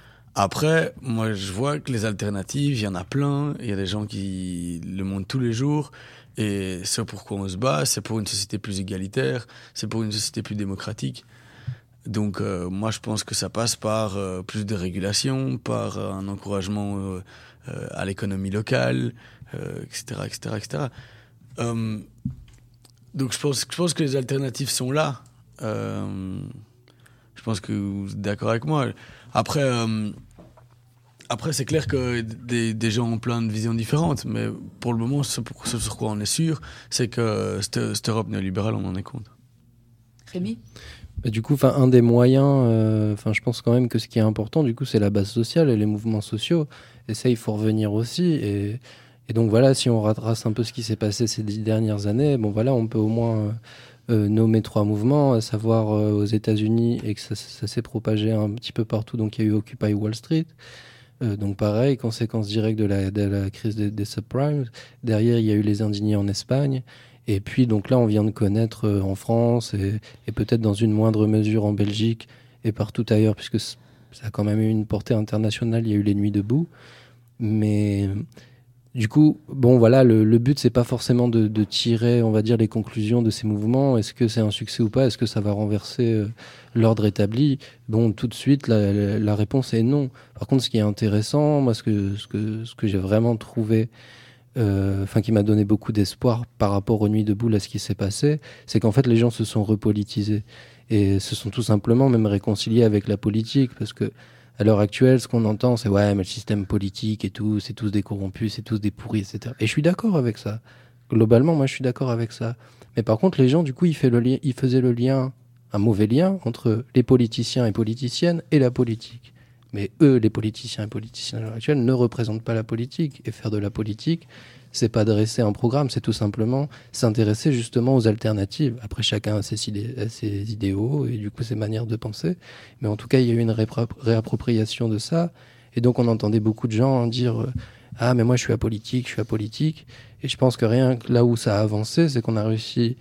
Après, moi, je vois que les alternatives, il y en a plein. Il y a des gens qui le montrent tous les jours. Et ce pourquoi on se bat, c'est pour une société plus égalitaire, c'est pour une société plus démocratique. Donc euh, moi je pense que ça passe par euh, plus de régulation, par euh, un encouragement euh, euh, à l'économie locale, euh, et cetera, et cetera, et cetera. Euh, donc je pense, je pense que les alternatives sont là. Euh, je pense que vous êtes d'accord avec moi. Après, euh, après c'est clair que des, des gens ont plein de visions différentes, mais pour le moment, ce, pour, ce sur quoi on est sûr, c'est que cette, cette Europe néolibérale, on en est contre. Rémi ? Bah, du coup, un des moyens, euh, je pense quand même que ce qui est important, du coup, c'est la base sociale et les mouvements sociaux. Et ça, il faut revenir aussi. Et, et donc voilà, si on retrace un peu ce qui s'est passé ces dix dernières années, bon voilà, on peut au moins euh, nommer trois mouvements, à savoir euh, aux États-Unis, et que ça, ça s'est propagé un petit peu partout. Donc il y a eu Occupy Wall Street. Euh, donc pareil, conséquence directe de la, de la crise des, des subprimes. Derrière, il y a eu les indignés en Espagne. Et puis donc là, on vient de connaître euh, en France et, et peut-être dans une moindre mesure en Belgique et partout ailleurs, puisque ça a quand même eu une portée internationale. Il y a eu les Nuits debout. Mais du coup, bon voilà, le, le but, c'est pas forcément de, de tirer, on va dire, les conclusions de ces mouvements. Est-ce que c'est un succès ou pas ? Est-ce que ça va renverser euh, l'ordre établi ? Bon, tout de suite, la, la, la réponse est non. Par contre, ce qui est intéressant, moi, ce que, ce que, ce que j'ai vraiment trouvé... Enfin, euh, qui m'a donné beaucoup d'espoir par rapport aux Nuits debout, à ce qui s'est passé, c'est qu'en fait les gens se sont repolitisés et se sont tout simplement même réconciliés avec la politique, parce que à l'heure actuelle, ce qu'on entend, c'est ouais, mais le système politique et tout, c'est tous des corrompus, c'est tous des pourris, et cetera. Et je suis d'accord avec ça. Globalement, moi, je suis d'accord avec ça. Mais par contre, les gens, du coup, ils, fait le li- ils faisaient le lien, un mauvais lien entre les politiciens et politiciennes et la politique. Mais eux, les politiciens et politiciennes à l'heure actuelle, ne représentent pas la politique. Et faire de la politique, c'est pas dresser un programme, c'est tout simplement s'intéresser justement aux alternatives. Après, chacun a ses, idées, a ses idéaux et du coup ses manières de penser. Mais en tout cas, il y a eu une répro- réappropriation de ça. Et donc, on entendait beaucoup de gens dire « Ah, mais moi, je suis apolitique, je suis apolitique ». Et je pense que rien que là où ça a avancé, c'est qu'on a réussi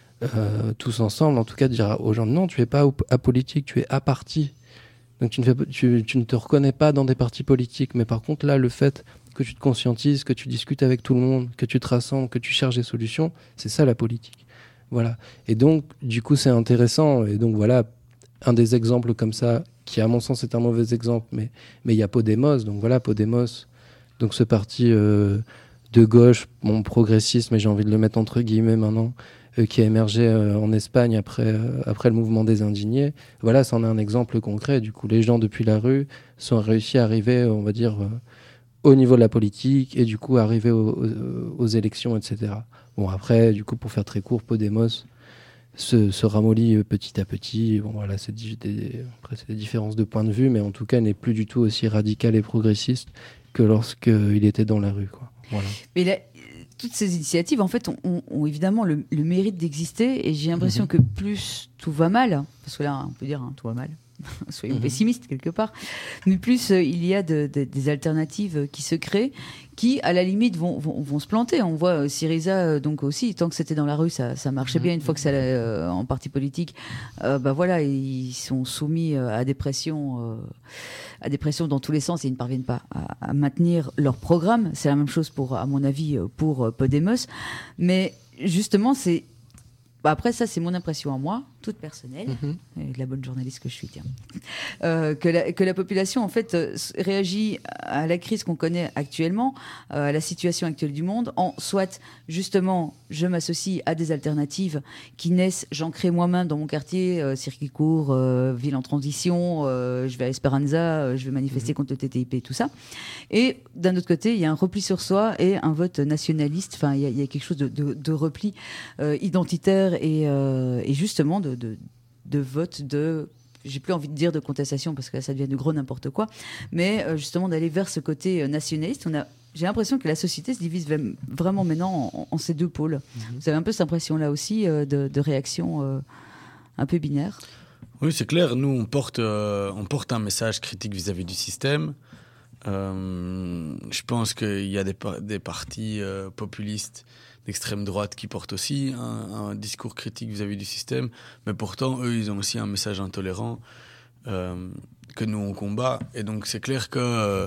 euh, tous ensemble, en tout cas, de dire aux gens « Non, tu es pas apolitique, tu es aparti ». Donc tu ne, fais, tu, tu ne te reconnais pas dans des partis politiques, mais par contre là, le fait que tu te conscientises, que tu discutes avec tout le monde, que tu te rassembles, que tu cherches des solutions, c'est ça la politique. Voilà. Et donc, du coup, c'est intéressant. Et donc voilà, un des exemples comme ça, qui à mon sens est un mauvais exemple, mais mais il y a Podemos. Donc voilà, Podemos, donc ce parti euh, de gauche, bon, progressiste, mais j'ai envie de le mettre entre guillemets maintenant, euh, qui a émergé euh, en Espagne après, euh, après le mouvement des indignés. Voilà, c'en est un exemple concret. Du coup, les gens depuis la rue sont réussi à arriver, on va dire, euh, au niveau de la politique et du coup arriver aux, aux, aux élections, et cetera. Bon, après, du coup, pour faire très court, Podemos se, se ramollit petit à petit. Bon, voilà, c'est des, après, c'est des différences de point de vue, mais en tout cas, n'est plus du tout aussi radical et progressiste que lorsqu'il était dans la rue, quoi. Voilà. Mais là, toutes ces initiatives, en fait, ont, ont, ont évidemment le, le mérite d'exister. Et j'ai l'impression Mhm. que plus tout va mal, parce que là, on peut dire hein, tout va mal, soyons Mhm. pessimistes quelque part, mais plus euh, il y a de, de, des alternatives qui se créent, qui, à la limite, vont, vont, vont se planter. On voit euh, Syriza, euh, donc aussi, tant que c'était dans la rue, ça, ça marchait bien. Une fois que c'est euh, en parti politique, euh, bah voilà, ils sont soumis euh, à des pressions, euh, à des pressions dans tous les sens et ils ne parviennent pas à, à maintenir leur programme. C'est la même chose pour, à mon avis, pour euh, Podemos. Mais justement, c'est bah après, ça, c'est mon impression à moi, toute personnelle, Mhm. et de la bonne journaliste que je suis, tiens, euh, que, la, que la population, en fait, euh, réagit à la crise qu'on connaît actuellement, euh, à la situation actuelle du monde, en soit, justement, je m'associe à des alternatives qui naissent, j'en crée moi-même dans mon quartier, euh, circuit court, euh, ville en transition, euh, je vais à Esperanza, euh, je vais manifester mmh. contre le T T I P, tout ça. Et d'un autre côté, il y a un repli sur soi et un vote nationaliste, enfin, il y, y a quelque chose de, de, de repli euh, identitaire et, euh, et justement de, de, de vote de... J'ai plus envie de dire de contestation parce que là, ça devient du gros n'importe quoi, mais euh, justement d'aller vers ce côté euh, nationaliste. On a, j'ai l'impression que la société se divise vraiment maintenant en, en ces deux pôles. Mmh. Vous avez un peu cette impression-là aussi euh, de, de réaction euh, un peu binaire. Oui, c'est clair. Nous, on porte, euh, on porte un message critique vis-à-vis du système. Euh, je pense qu'il y a des, des partis euh, populistes d'extrême droite qui portent aussi un, un discours critique vis-à-vis du système, mais pourtant, eux, ils ont aussi un message intolérant euh, que nous, on combat. Et donc, c'est clair que, euh,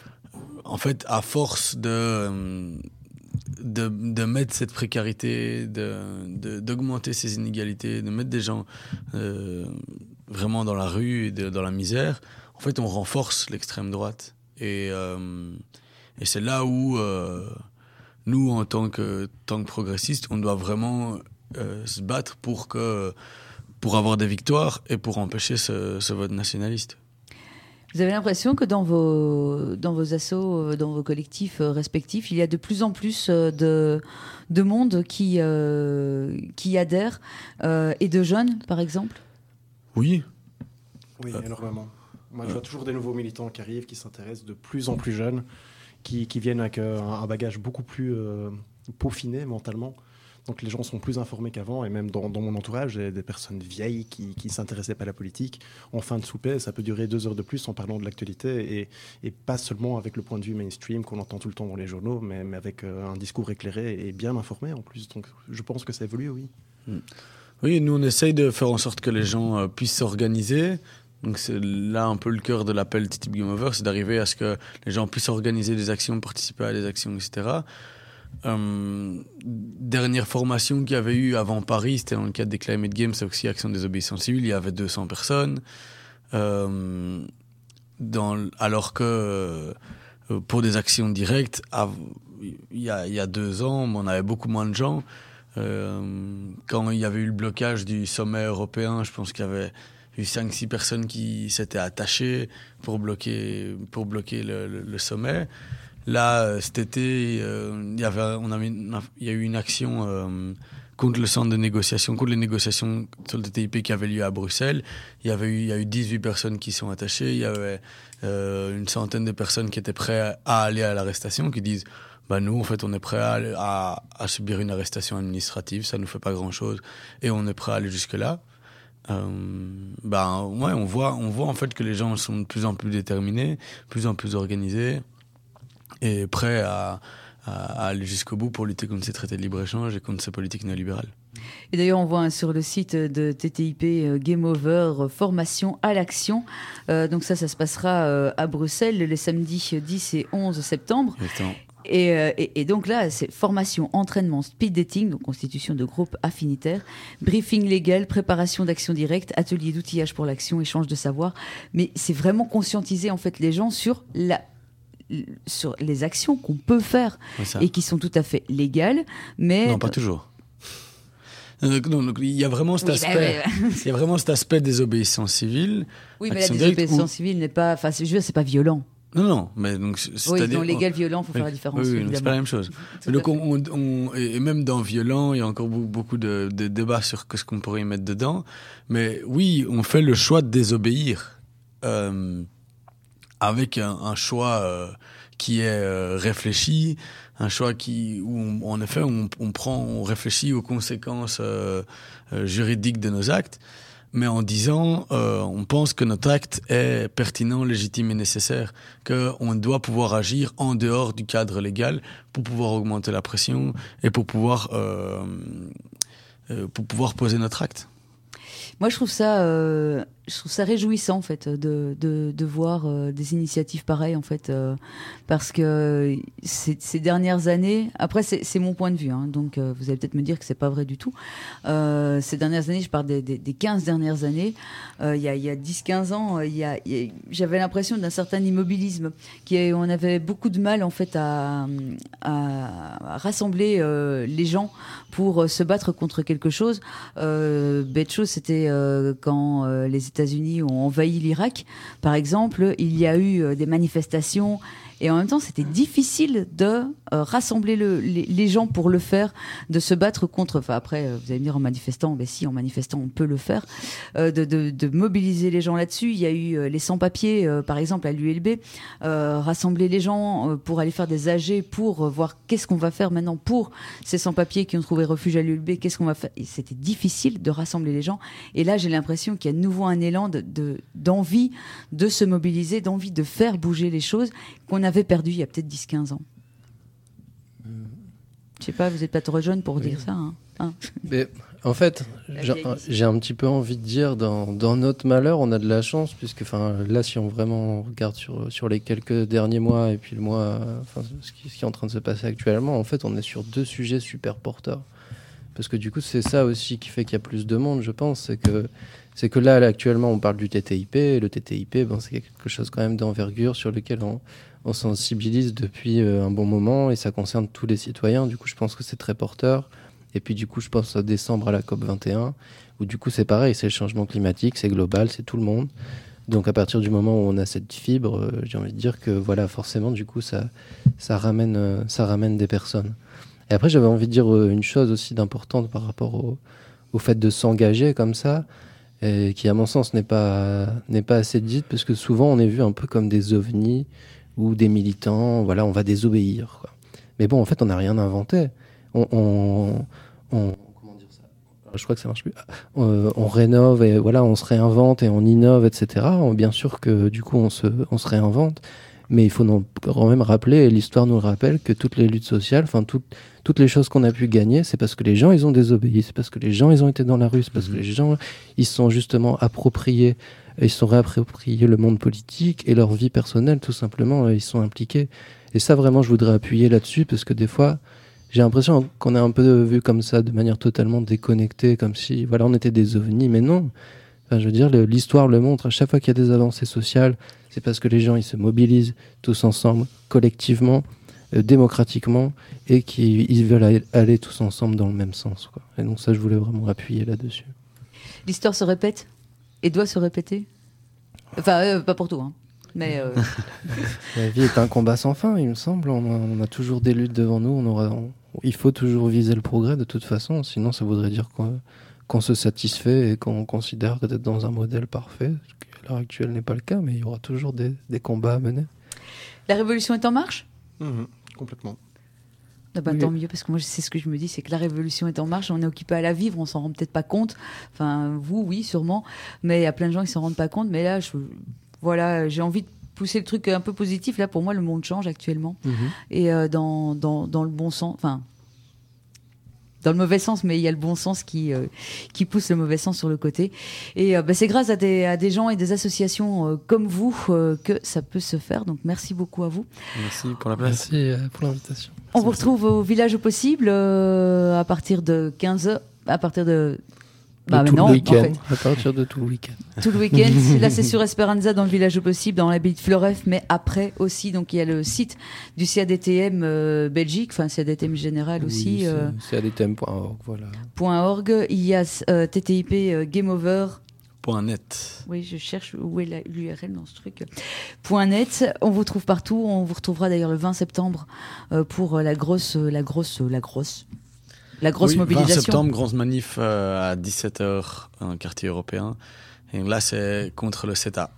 en fait, à force de, de, de mettre cette précarité, de, de, d'augmenter ces inégalités, de mettre des gens euh, vraiment dans la rue et de, dans la misère, en fait, on renforce l'extrême droite. Et, euh, et c'est là où... Euh, nous, en tant que, tant que progressistes, on doit vraiment euh, se battre pour, que, pour avoir des victoires et pour empêcher ce, ce vote nationaliste. Vous avez l'impression que dans vos, dans vos assos, dans vos collectifs respectifs, il y a de plus en plus de, de monde qui, euh, qui adhère, euh, et de jeunes, par exemple ? Oui. Oui, énormément. Moi, je vois toujours des nouveaux militants qui arrivent, qui s'intéressent de plus en plus jeunes. Qui, qui viennent avec euh, un bagage beaucoup plus euh, peaufiné mentalement. Donc les gens sont plus informés qu'avant. Et même dans, dans mon entourage, j'ai des personnes vieilles qui ne s'intéressaient pas à la politique. En fin de souper, ça peut durer deux heures de plus en parlant de l'actualité. Et, et pas seulement avec le point de vue mainstream qu'on entend tout le temps dans les journaux, mais, mais avec euh, un discours éclairé et bien informé en plus. Donc je pense que ça évolue, oui. Mmh. Oui, nous on essaye de faire en sorte que les gens euh, puissent s'organiser. Donc c'est là un peu le cœur de l'appel T T I P Game Over, c'est d'arriver à ce que les gens puissent organiser des actions, participer à des actions, et cetera. Euh, dernière formation qu'il y avait eu avant Paris, c'était dans le cadre des Climate Games, c'est aussi Action des Obéissances Civiles, il y avait deux cents personnes. Euh, dans, alors que euh, pour des actions directes, il y a, il y a deux ans, on avait beaucoup moins de gens. Euh, quand il y avait eu le blocage du sommet européen, je pense qu'il y avait eu cinq six personnes qui s'étaient attachées pour bloquer, pour bloquer le, le, le sommet. Là, cet été, euh, il, y avait, on avait une, il y a eu une action euh, contre le centre de négociation, contre les négociations sur le T T I P qui avait lieu à Bruxelles. Il y, avait eu, il y a eu dix-huit personnes qui sont attachées. Il y avait euh, une centaine de personnes qui étaient prêtes à aller à l'arrestation, qui disent bah, « Nous, en fait, on est prêts à, à, à subir une arrestation administrative, ça ne nous fait pas grand-chose, et on est prêts à aller jusque-là. » Euh, ben ouais, on voit, on voit en fait que les gens sont de plus en plus déterminés, de plus en plus organisés et prêts à, à, à aller jusqu'au bout pour lutter contre ces traités de libre-échange et contre ces politiques néolibérales. Et d'ailleurs, on voit hein, sur le site de T T I P euh, Game Over, euh, formation à l'action. Euh, donc ça, ça se passera euh, à Bruxelles les samedis dix et onze septembre. Exactement. Et, euh, et, et donc là, c'est formation, entraînement, speed dating, donc constitution de groupes affinitaires, briefing légal, préparation d'actions directes, atelier d'outillage pour l'action, échange de savoir. Mais c'est vraiment conscientiser en fait les gens sur la sur les actions qu'on peut faire et qui sont tout à fait légales, mais non, pas toujours. Donc, donc, il y a vraiment cet oui, aspect, bah, ouais. il y a vraiment cet aspect désobéissance civile. Oui, mais la désobéissance où... civile n'est pas, enfin, je veux dire, c'est pas violent. Non, non, mais donc c'est oui, dans légal, violent, il faut oui, faire la différence. Oui, oui c'est pas la même chose. Donc on, on, on, et même dans violent, il y a encore beaucoup de, de débats sur ce qu'on pourrait y mettre dedans. Mais oui, on fait le choix de désobéir euh, avec un, un choix euh, qui est euh, réfléchi, un choix qui, où on, en effet on, on prend, on réfléchit aux conséquences euh, euh, juridiques de nos actes, mais en disant, euh, on pense que notre acte est pertinent, légitime et nécessaire, qu'on doit pouvoir agir en dehors du cadre légal pour pouvoir augmenter la pression et pour pouvoir, euh, euh, pour pouvoir poser notre acte. Moi, je trouve ça, euh, je trouve ça réjouissant en fait de de, de voir euh, des initiatives pareilles en fait, euh, parce que ces, ces dernières années, après c'est, c'est mon point de vue, hein, donc euh, vous allez peut-être me dire que c'est pas vrai du tout. Euh, ces dernières années, je parle des, des, des quinze dernières années, euh, il y a il y a dix quinze ans, il y a, y a, j'avais l'impression d'un certain immobilisme, qui est, on avait beaucoup de mal en fait à, à, à rassembler euh, les gens pour euh, se battre contre quelque chose. Euh, bête chose, c'était euh, quand euh, les États-Unis ont envahi l'Irak, par exemple, il y a eu euh, des manifestations. Et en même temps, c'était difficile de euh, rassembler le, les, les gens pour le faire, de se battre contre. Enfin, après, euh, vous allez me dire en manifestant, ben si, en manifestant, on peut le faire, euh, de, de, de mobiliser les gens là-dessus. Il y a eu euh, les sans-papiers, euh, par exemple, à l'U L B, euh, rassembler les gens euh, pour aller faire des A G, pour euh, voir qu'est-ce qu'on va faire maintenant pour ces sans-papiers qui ont trouvé refuge à l'U L B, qu'est-ce qu'on va faire. Et c'était difficile de rassembler les gens. Et là, j'ai l'impression qu'il y a de nouveau un élan de, de, d'envie de se mobiliser, d'envie de faire bouger les choses qu'on avait perdu il y a peut-être dix quinze ans. Je sais pas, vous n'êtes pas trop jeune pour oui. dire ça. Hein, hein Mais en fait, j'ai, j'ai un petit peu envie de dire, dans, dans notre malheur, on a de la chance, puisque là, si on vraiment regarde sur, sur les quelques derniers mois et puis le mois, enfin, ce qui, ce qui est en train de se passer actuellement, en fait, on est sur deux sujets super porteurs. Parce que du coup, c'est ça aussi qui fait qu'il y a plus de monde, je pense. C'est que, c'est que là, là, actuellement, on parle du T T I P. Et le T T I P, ben, c'est quelque chose quand même d'envergure sur lequel on, on sensibilise depuis euh, un bon moment. Et ça concerne tous les citoyens. Du coup, je pense que c'est très porteur. Et puis, du coup, je pense à décembre à la COP vingt et un, où du coup, c'est pareil. C'est le changement climatique, c'est global, c'est tout le monde. Donc, à partir du moment où on a cette fibre, euh, j'ai envie de dire que, voilà, forcément, du coup, ça, ça, ramène, euh, ça ramène des personnes. Et après, j'avais envie de dire une chose aussi d'importante par rapport au, au fait de s'engager comme ça, et qui, à mon sens, n'est pas, n'est pas assez dite, parce que souvent, on est vu un peu comme des ovnis ou des militants, voilà, on va désobéir, quoi. Mais bon, en fait, on n'a rien inventé. On, on, on, comment dire ça ? Je crois que ça marche plus. On, on rénove, et voilà, on se réinvente, et on innove, et cetera. Bien sûr que, du coup, on se, on se réinvente. Mais il faut non, quand même rappeler, et l'histoire nous le rappelle, que toutes les luttes sociales, enfin toutes, toutes les choses qu'on a pu gagner, c'est parce que les gens, ils ont désobéi, c'est parce que les gens, ils ont été dans la rue, c'est parce mmh. que les gens, ils se sont justement appropriés, ils se sont réappropriés le monde politique et leur vie personnelle, tout simplement, ils sont impliqués. Et ça, vraiment, je voudrais appuyer là-dessus, parce que des fois, j'ai l'impression qu'on est un peu vu comme ça, de manière totalement déconnectée, comme si, voilà, on était des ovnis, mais non. Enfin, je veux dire, le, l'histoire le montre, à chaque fois qu'il y a des avancées sociales, c'est parce que les gens, ils se mobilisent tous ensemble, collectivement, euh, démocratiquement, et qu'ils veulent aller, aller tous ensemble dans le même sens, quoi. Et donc ça, je voulais vraiment appuyer là-dessus. L'histoire se répète et doit se répéter. Enfin, euh, pas pour tout, hein. Mais euh... La vie est un combat sans fin, il me semble. On a, on a toujours des luttes devant nous. On aura, on, il faut toujours viser le progrès, de toute façon. Sinon, ça voudrait dire qu'on, qu'on se satisfait et qu'on considère d'être dans un modèle parfait. À l'heure actuelle n'est pas le cas, mais il y aura toujours des, des combats à mener. La révolution est en marche ? Mmh, complètement. Ah bah, Oui. Tant mieux, parce que moi, c'est ce que je me dis, c'est que la révolution est en marche, on est occupé à la vivre, on s'en rend peut-être pas compte. Enfin, vous, oui, sûrement, mais il y a plein de gens qui s'en rendent pas compte. Mais là, je, voilà, j'ai envie de pousser le truc un peu positif. Là, pour moi, le monde change actuellement, mmh. et euh, dans, dans, dans le bon sens. Enfin, dans le mauvais sens, mais il y a le bon sens qui, euh, qui pousse le mauvais sens sur le côté. Et euh, bah, c'est grâce à des, à des gens et des associations euh, comme vous euh, que ça peut se faire. Donc merci beaucoup à vous. Merci pour la place. Merci euh, pour l'invitation. On vous retrouve au Village au Possible euh, à partir de quinze heures, à partir de... Bah, tout le week-end, en fait. À partir de tout le week-end. Tout le week-end. Là, c'est sur Esperanza, dans le Village au Possible, dans l'abbaye de Fleuref, mais après aussi. Donc, il y a le site du C A D T M euh, Belgique, enfin, C A D T M général aussi. Oui, euh, C A D T M point org, voilà. .org. Il y a euh, T T I P euh, Game Over. Point .net. Oui, je cherche où est la, l'U R L dans ce truc. Point .net. On vous trouve partout. On vous retrouvera d'ailleurs le vingt septembre euh, pour la grosse, la grosse, la grosse. La grosse oui, mobilisation. vingt septembre, grosse manif euh, à dix-sept heures, un quartier européen. Et là, c'est contre le CETA.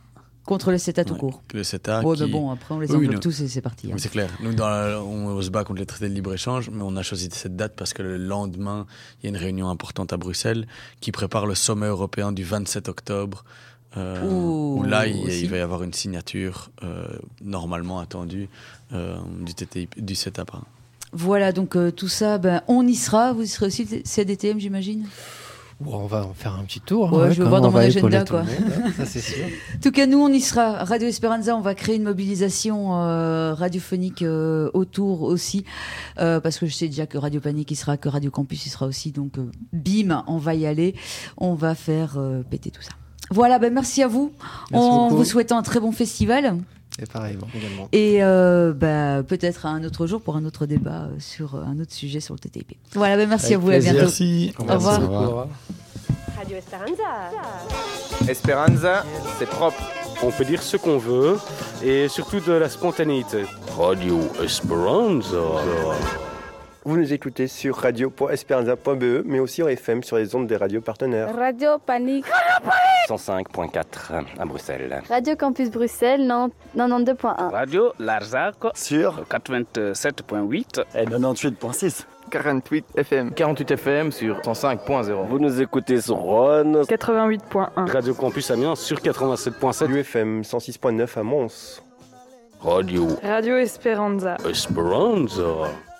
Contre le CETA tout Ouais, court. Le CETA. Ouais, qui... mais bon, après, on les Oui, englobe non. tous et c'est parti. hein. Oui, c'est clair. Nous, dans la- on se bat contre les traités de libre-échange, mais on a choisi cette date parce que le lendemain, il y a une réunion importante à Bruxelles qui prépare le sommet européen du vingt-sept octobre. Euh, Ouh, où là, il, aussi. il va y avoir une signature euh, normalement attendue euh, du, T T I P, du CETA. Pardon. Voilà, donc euh, tout ça, ben, on y sera. Vous y serez aussi, C D T M, j'imagine. Bon, on va en faire un petit tour. Ouais, hein, je veux comment voir dans on mon va agenda, épauler tout quoi. le monde, hein, ça, c'est sûr. En tout cas, nous, on y sera. Radio Esperanza, on va créer une mobilisation euh, radiophonique euh, autour aussi. Euh, parce que je sais déjà que Radio Panique y sera, que Radio Campus y sera aussi. Donc, euh, bim, on va y aller. On va faire euh, péter tout ça. Voilà, ben, merci à vous. Merci en beaucoup. vous souhaitant un très bon festival. Et pareillement. Également. Et euh, bah, peut-être à un autre jour pour un autre débat euh, sur euh, un autre sujet sur le T T I P. Voilà, ben, merci Avec à vous. plaisir. À bientôt. Merci. Au revoir. Beaucoup, au revoir. Radio Esperanza. Esperanza, c'est propre. On peut dire ce qu'on veut et surtout de la spontanéité. Radio Esperanza. Vous nous écoutez sur radio point esperanza point b e, mais aussi en F M sur les ondes des radios partenaires. Radio Panique. cent cinq point quatre à Bruxelles. Radio Campus Bruxelles, quatre-vingt-douze point un. Radio Larzac Sur quatre-vingt-sept point huit. et quatre-vingt-huit point six. quarante-huit F M. quarante-huit F M sur cent cinq point zéro. Vous nous écoutez sur Ron. quatre-vingt-huit point un. Radio Campus Amiens sur quatre-vingt-sept point sept. U F M cent six point neuf à Mons. Radio Radio Esperanza. Esperanza.